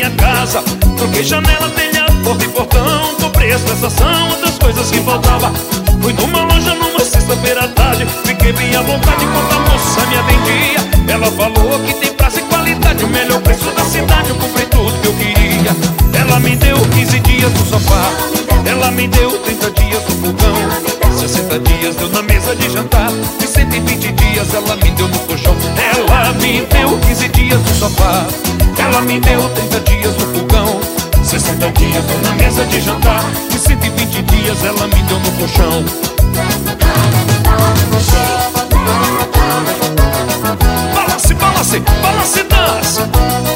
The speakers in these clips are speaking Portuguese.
minha casa. Troquei janela, telhado, porta e portão. Comprei a estação, outras coisas que faltava. Fui numa loja numa sexta-feira à tarde. Fiquei bem à vontade enquanto a moça me atendia. Ela falou que tem prazo e qualidade, o melhor preço da cidade. Eu comprei tudo que eu queria. Ela me deu 15 dias no sofá. Ela me deu 30 dias no fogão. 60 dias deu na mesa de jantar. E 120 dias ela me deu no colchão. Ela me deu 15 dias no sofá. Ela me deu 30 dias no fogão. 60 dias deu na mesa de jantar. E 120 dias ela me deu no colchão. Balance, balance, balance, dança.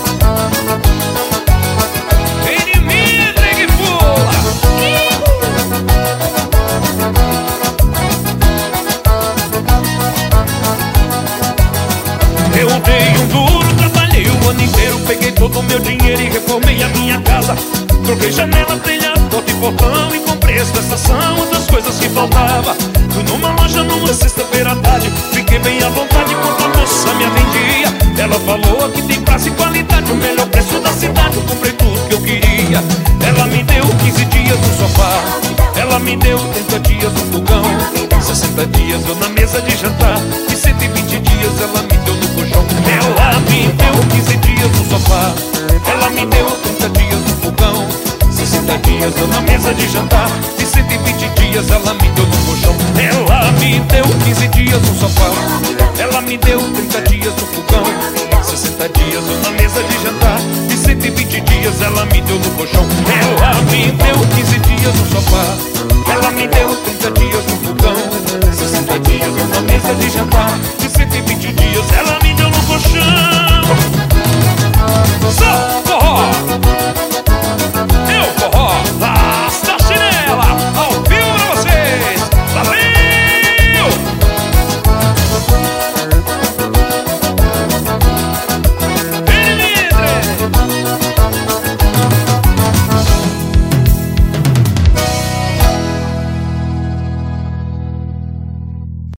Eu dei um duro, trabalhei o ano inteiro. Peguei todo o meu dinheiro e reformei a minha casa. Troquei janela, telhado, porta e portão. E comprei esta estação, outras coisas que faltava. Fui numa loja numa sexta-feira à tarde. Fiquei bem à vontade enquanto a moça me atendia. Ela falou que tem prazo e qualidade, o melhor preço da cidade. Eu comprei tudo que eu queria. Ela me deu 15 dias no sofá. Ela me deu 30 dias no fogão. 60 dias deu na mesa de jantar. E 120 dias ela me deu no colchão. Ela me deu 15 dias no sofá. Ela me deu 30 dias no fogão. 60 dias deu na mesa de jantar. E 120 dias ela me deu no colchão. Ela me deu 15 dias no sofá. Ela me deu 30 dias no fogão. 60 dias deu na mesa de jantar. E 120 dias ela me deu no